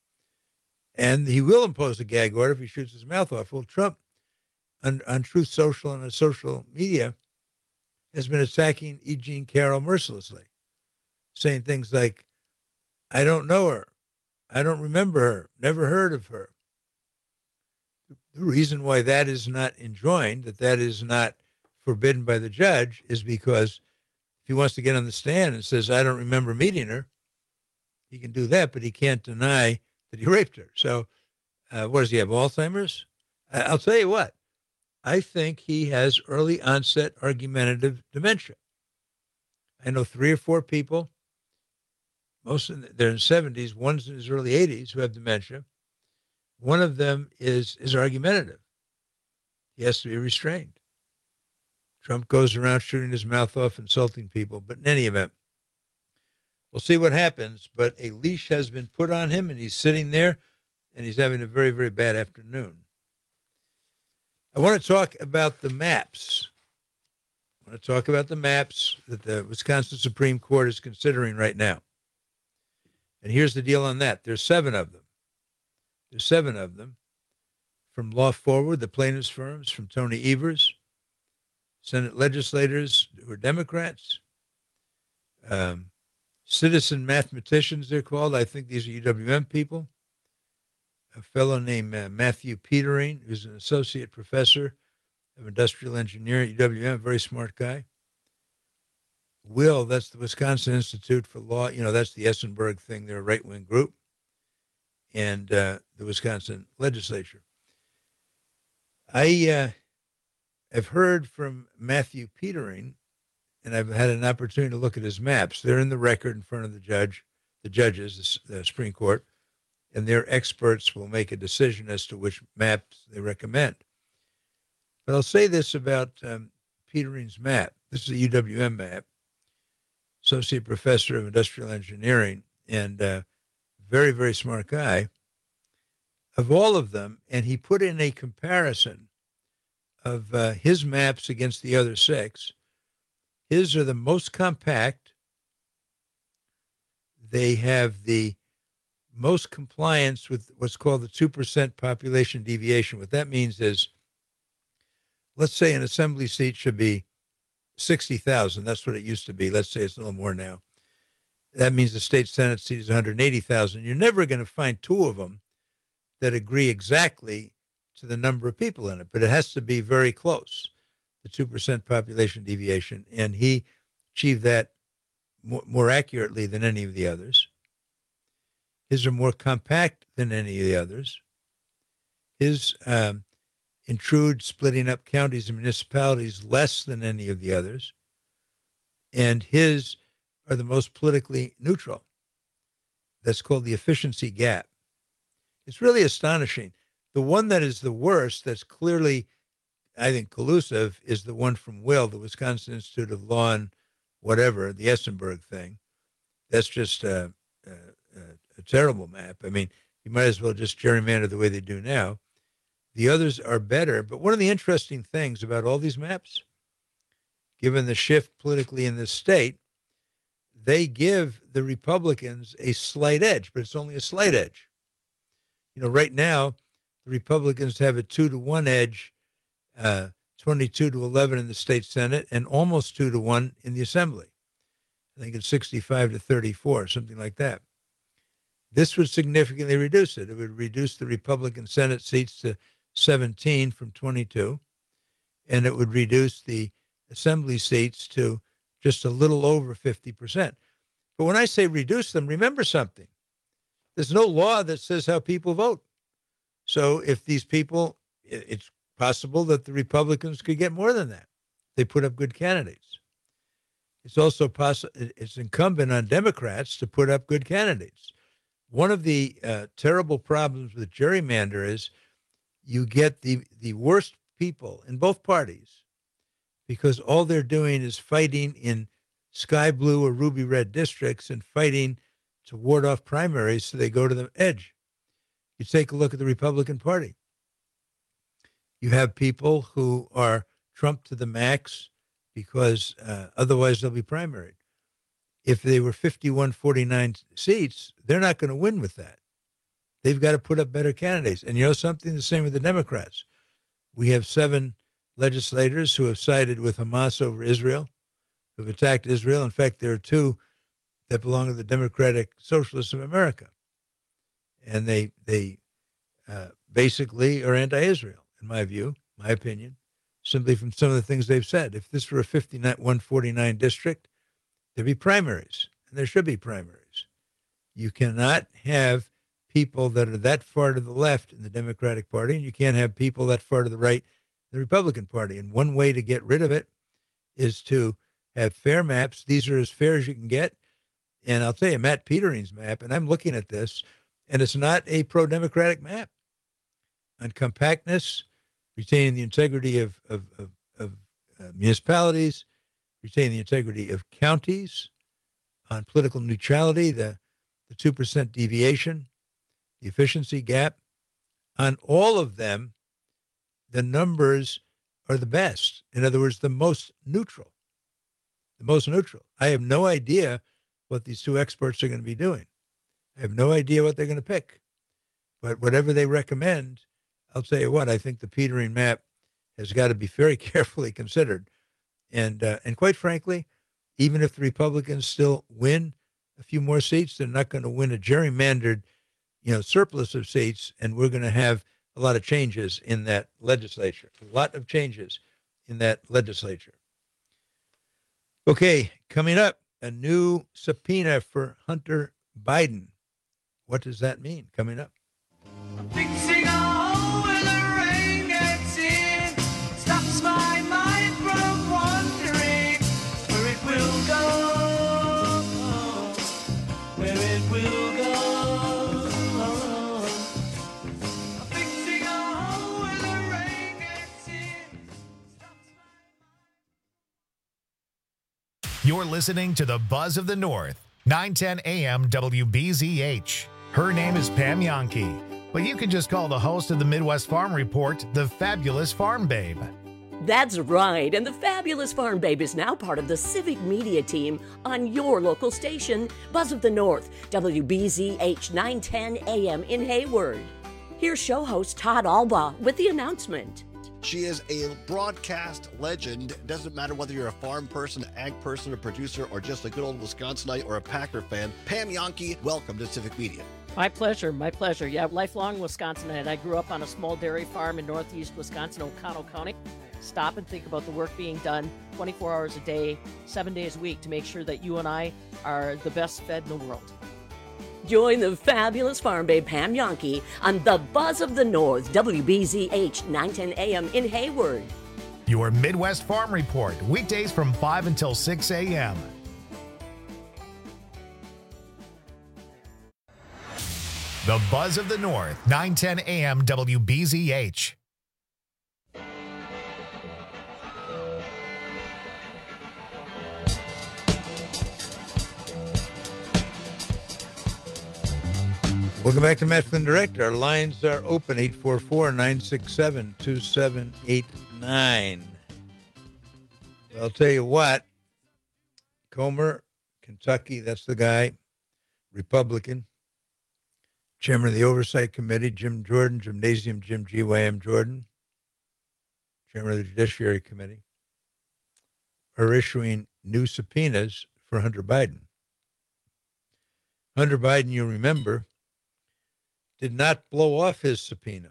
And he will impose a gag order if he shoots his mouth off. Well, Trump, on Truth Social and on social media, has been attacking E. Jean Carroll mercilessly, saying things like, I don't know her. I don't remember her. Never heard of her. The reason why that is not enjoined, that is not forbidden by the judge, is because if he wants to get on the stand and says, I don't remember meeting her, he can do that, but he can't deny that he raped her. So what does he have, Alzheimer's? I'll tell you what. I think he has early onset argumentative dementia. I know 3 or 4 people, most of them, they're in 70s, one's in his early 80s, who have dementia. One of them is argumentative. He has to be restrained. Trump goes around shooting his mouth off, insulting people. But in any event, we'll see what happens. But a leash has been put on him, and he's sitting there, and he's having a very, very bad afternoon. I want to talk about the maps. I want to talk about the maps that the Wisconsin Supreme Court is considering right now. And here's the deal on that. There's 7 of them. There's 7 of them. From Law Forward, the plaintiffs' firms, from Tony Evers, Senate legislators who are Democrats, citizen mathematicians, they're called. I think these are UWM people. A fellow named Matthew Petering, who's an associate professor of industrial engineering at UWM, a very smart guy. Will, that's the Wisconsin Institute for Law. You know, that's the Essenberg thing. They're a right-wing group. And the Wisconsin legislature. I have heard from Matthew Petering, and I've had an opportunity to look at his maps. They're in the record in front of the judges, the Supreme Court, and their experts will make a decision as to which maps they recommend. But I'll say this about Petering's map. This is a UWM map, associate professor of industrial engineering, and very, very smart guy. Of all of them, and he put in a comparison of his maps against the other 6, His are the most compact. They have the most compliance with what's called the 2% population deviation. What that means is, let's say an assembly seat should be 60,000. That's what it used to be. Let's say it's a little more now. That means the state Senate seat is 180,000. You're never going to find two of them that agree exactly to the number of people in it, but it has to be very close, the 2% population deviation. And he achieved that more accurately than any of the others. His are more compact than any of the others. His intrude splitting up counties and municipalities less than any of the others. And his are the most politically neutral. That's called the efficiency gap. It's really astonishing. The one that is the worst, that's clearly, I think, collusive, is the one from Will, the Wisconsin Institute of Law and whatever, the Essenberg thing. That's just a terrible map. I mean, you might as well just gerrymander the way they do now. The others are better. But one of the interesting things about all these maps, given the shift politically in this state, they give the Republicans a slight edge, but it's only a slight edge. You know, right now, the Republicans have a 2-to-1 edge, 22-11 in the state Senate, and almost 2-to-1 in the Assembly. I think it's 65-34, something like that. This would significantly reduce it. It would reduce the Republican Senate seats to 17 from 22, and it would reduce the Assembly seats to just a little over 50%. But when I say reduce them, remember something. There's no law that says how people vote. So if these people, it's possible that the Republicans could get more than that. They put up good candidates. It's also possible, it's incumbent on Democrats to put up good candidates. One of the terrible problems with gerrymander is you get the worst people in both parties because all they're doing is fighting in sky blue or ruby red districts and fighting to ward off primaries so they go to the edge. You take a look at the Republican Party. You have people who are Trump to the max because otherwise they'll be primaried. If they were 51-49 seats, they're not going to win with that. They've got to put up better candidates. And you know something? The same with the Democrats. We have 7 legislators who have sided with Hamas over Israel, who have attacked Israel. In fact, there are 2 that belong to the Democratic Socialists of America. And they basically are anti-Israel, in my view, my opinion, simply from some of the things they've said. If this were a 51-49 district, there'd be primaries, and there should be primaries. You cannot have people that are that far to the left in the Democratic Party, and you can't have people that far to the right in the Republican Party. And one way to get rid of it is to have fair maps. These are as fair as you can get. And I'll tell you, Matt Petering's map, and I'm looking at this, and it's not a pro-democratic map. On compactness, retaining the integrity of municipalities, retaining the integrity of counties, on political neutrality, the 2% deviation, the efficiency gap. On all of them, the numbers are the best. In other words, the most neutral. The most neutral. I have no idea what these 2 experts are going to be doing. I have no idea what they're going to pick. But whatever they recommend, I'll tell you what, I think the Petering map has got to be very carefully considered. And quite frankly, even if the Republicans still win a few more seats, they're not going to win a gerrymandered, surplus of seats, and we're going to have a lot of changes in that legislature. A lot of changes in that legislature. Okay, coming up, a new subpoena for Hunter Biden. What does that mean? Coming up. Fixing a hole where the rain gets in, stops my mind from wondering where it will go, where it will go. Fixing a hole where the rain gets in. You're listening to the Buzz of the North, 910 AM WBZH. Her name is Pam Yankee, but you can just call the host of the Midwest Farm Report the Fabulous Farm Babe. That's right, and the fabulous Farm Babe is now part of the Civic Media team on your local station, Buzz of the North, WBZH 910 AM in Hayward. Here's show host Todd Alba with the announcement. She is a broadcast legend. It doesn't matter whether you're a farm person, ag person, a producer, or just a good old Wisconsinite or a Packer fan. Pam Jahnke, welcome to Civic Media. My pleasure, my pleasure. Yeah, lifelong Wisconsinite. I grew up on a small dairy farm in northeast Wisconsin, O'Connell County. Stop and think about the work being done 24 hours a day, 7 days a week to make sure that you and I are the best fed in the world. Join the fabulous Farm Babe Pam Jahnke on the Buzz of the North, WBZH 910 AM in Hayward. Your Midwest Farm Report, weekdays from 5 until 6 a.m. The Buzz of the North, 910 AM WBZH. Welcome back to Matt Flynn Direct. Our lines are open, 844-967-2789. Well, I'll tell you what, Comer, Kentucky, that's the guy, Republican, chairman of the Oversight Committee, Jim Jordan, Gymnasium Jim GYM Jordan, chairman of the Judiciary Committee, are issuing new subpoenas for Hunter Biden. Hunter Biden, you remember, did not blow off his subpoena.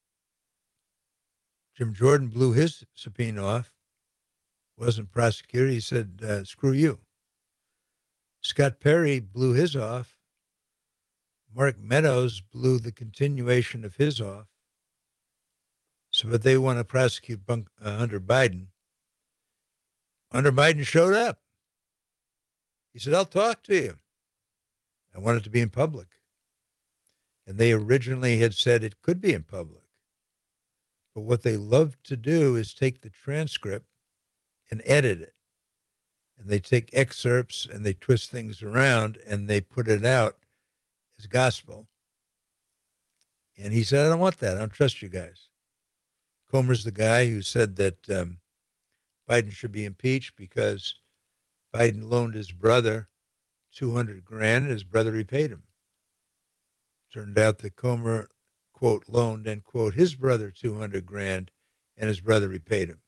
Jim Jordan blew his subpoena off, wasn't prosecuted. He said, screw you. Scott Perry blew his off. Mark Meadows blew the continuation of his off. So, but they want to prosecute Hunter Biden. Hunter Biden showed up. He said, I'll talk to you. I want it to be in public. And they originally had said it could be in public. But what they love to do is take the transcript and edit it. And they take excerpts and they twist things around and they put it out as gospel. And he said, I don't want that. I don't trust you guys. Comer's the guy who said that Biden should be impeached because Biden loaned his brother $200,000 and his brother repaid him. Turned out that Comer, quote, loaned, end quote, his brother $200,000 and his brother repaid him.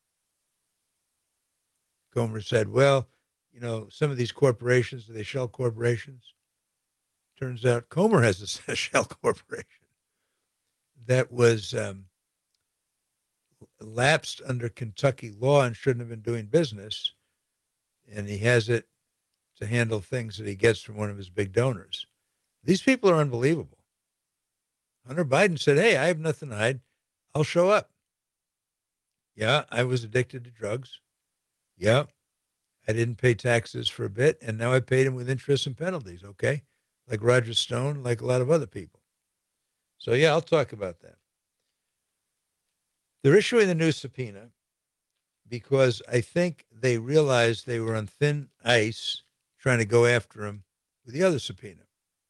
Comer said, well, you know, some of these corporations, are they shell corporations? Turns out Comer has a shell corporation that was lapsed under Kentucky law and shouldn't have been doing business. And he has it to handle things that he gets from one of his big donors. These people are unbelievable. Hunter Biden said, hey, I have nothing to hide. I'll show up. Yeah, I was addicted to drugs. Yeah, I didn't pay taxes for a bit, and now I paid him with interest and penalties, okay? Like Roger Stone, like a lot of other people. So, yeah, I'll talk about that. They're issuing the new subpoena because I think they realized they were on thin ice trying to go after him with the other subpoena.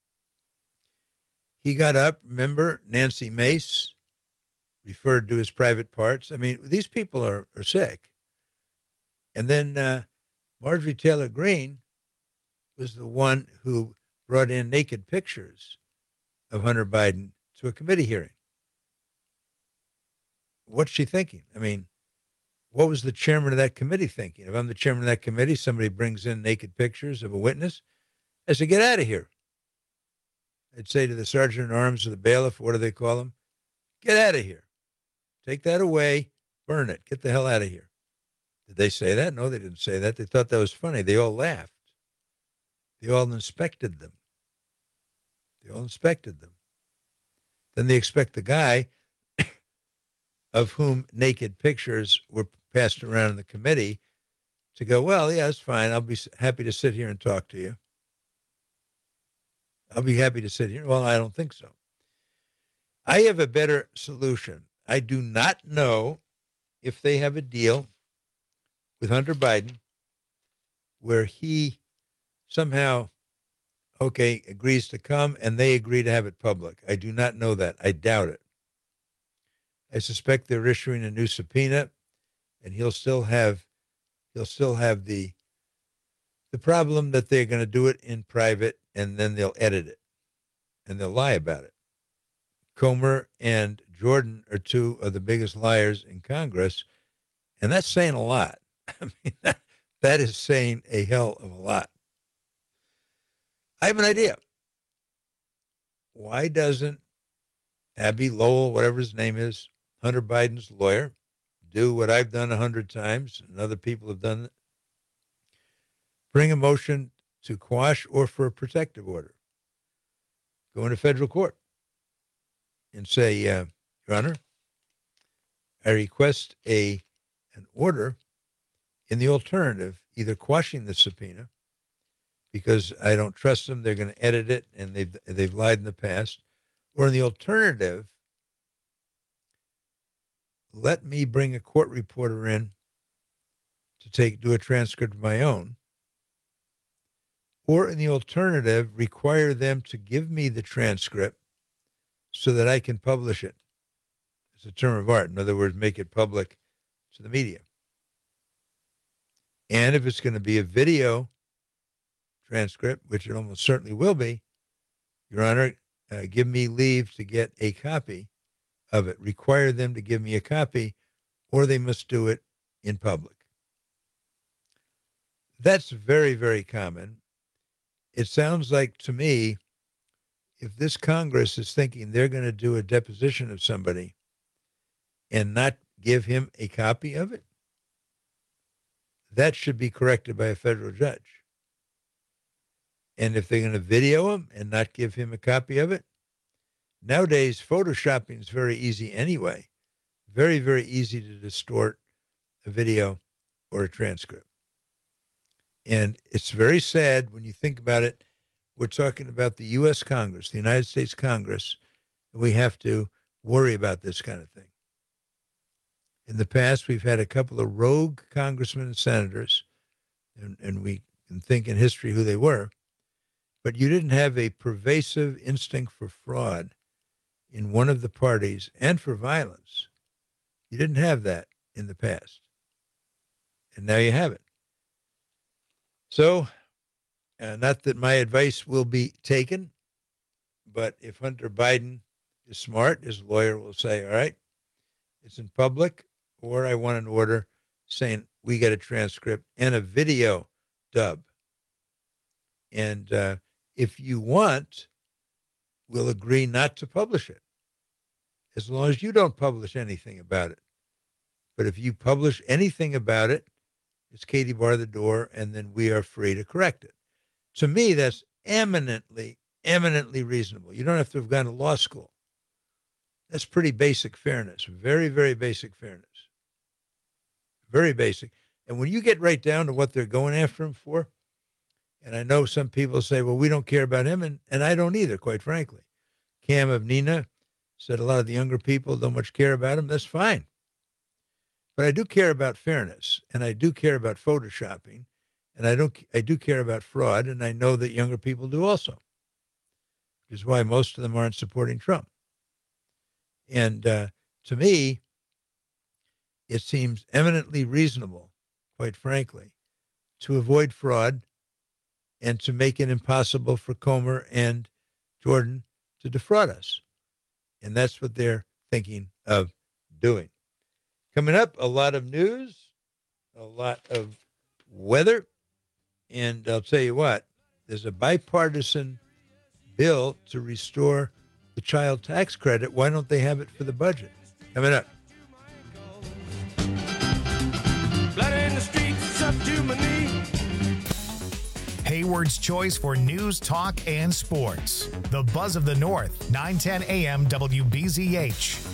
He got up, remember, Nancy Mace referred to his private parts. I mean, these people are sick. And then Marjorie Taylor Greene was the one who brought in naked pictures of Hunter Biden to a committee hearing. What's she thinking? I mean, what was the chairman of that committee thinking? If I'm the chairman of that committee, somebody brings in naked pictures of a witness, I say, get out of here. I'd say to the sergeant at arms or the bailiff, what do they call him? Get out of here. Take that away. Burn it. Get the hell out of here. Did they say that? No, they didn't say that. They thought that was funny. They all laughed. They all inspected them. Then they expect the guy of whom naked pictures were passed around in the committee to go, well, yeah, it's fine. I'll be happy to sit here and talk to you. I'll be happy to sit here. Well, I don't think so. I have a better solution. I do not know if they have a deal with Hunter Biden where he somehow, okay, agrees to come and they agree to have it public. I do not know that. I doubt it. I suspect they're issuing a new subpoena and he'll still have the problem that they're going to do it in private, and then they'll edit it, and they'll lie about it. Comer and Jordan are two of the biggest liars in Congress, and that's saying a lot. I mean, that is saying a hell of a lot. I have an idea. Why doesn't Abbe Lowell, whatever his name is, Hunter Biden's lawyer, do what I've done 100 times and other people have done? Bring a motion to quash or for a protective order. Go into federal court and say, Your Honor, I request an order in the alternative, either quashing the subpoena because I don't trust them, they're going to edit it, and they've lied in the past, or in the alternative, let me bring a court reporter in to do a transcript of my own, or in the alternative, require them to give me the transcript so that I can publish it. It's a term of art. In other words, make it public to the media. And if it's going to be a video transcript, which it almost certainly will be, Your Honor, give me leave to get a copy of it. Require them to give me a copy, or they must do it in public. That's very, very common. It sounds like to me, if this Congress is thinking they're going to do a deposition of somebody and not give him a copy of it, that should be corrected by a federal judge. And if they're going to video him and not give him a copy of it, nowadays photoshopping is very easy anyway. Very, very easy to distort a video or a transcript. And it's very sad when you think about it. We're talking about the U.S. Congress, the United States Congress, and we have to worry about this kind of thing. In the past, we've had a couple of rogue congressmen and senators, and we can think in history who they were, but you didn't have a pervasive instinct for fraud in one of the parties and for violence. You didn't have that in the past. And now you have it. So, not that my advice will be taken, but if Hunter Biden is smart, his lawyer will say, all right, it's in public, or I want an order saying we get a transcript and a video dub. And if you want, we'll agree not to publish it, as long as you don't publish anything about it. But if you publish anything about it, it's Katie bar the door, and then we are free to correct it. To me, that's eminently reasonable. You don't have to have gone to law school. That's pretty basic fairness. Very, very basic fairness. Very basic. And when you get right down to what they're going after him for, and I know some people say, well, we don't care about him, and I don't either, quite frankly. Cam of Nina said a lot of the younger people don't much care about him. That's fine. But I do care about fairness, and I do care about photoshopping, and I do care about fraud, and I know that younger people do also, which is why most of them aren't supporting Trump. And to me, it seems eminently reasonable, quite frankly, to avoid fraud and to make it impossible for Comer and Jordan to defraud us. And that's what they're thinking of doing. Coming up, a lot of news, a lot of weather, and I'll tell you what, there's a bipartisan bill to restore the child tax credit. Why don't they have it for the budget? Coming up. Blood in the streets, up to my knee. Hayward's choice for news, talk, and sports. The Buzz of the North, 910 AM WBZH.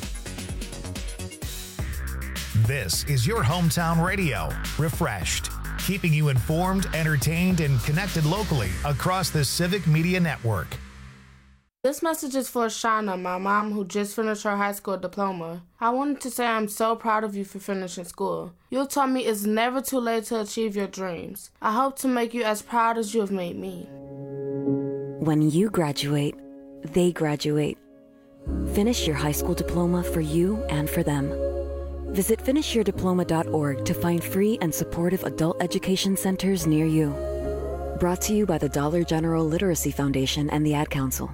This is your hometown radio, refreshed, keeping you informed, entertained, and connected locally across the Civic Media Network. This message is for Shauna, my mom who just finished her high school diploma. I wanted to say I'm so proud of you for finishing school. You taught me it's never too late to achieve your dreams. I hope to make you as proud as you have made me. When you graduate, they graduate. Finish your high school diploma for you and for them. Visit finishyourdiploma.org to find free and supportive adult education centers near you. Brought to you by the Dollar General Literacy Foundation and the Ad Council.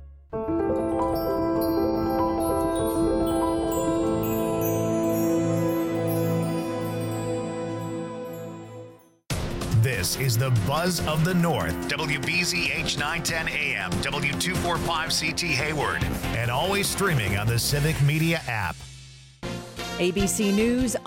This is the Buzz of the North, WBZH 910 AM, W245CT Hayward, and always streaming on the Civic Media app. ABC News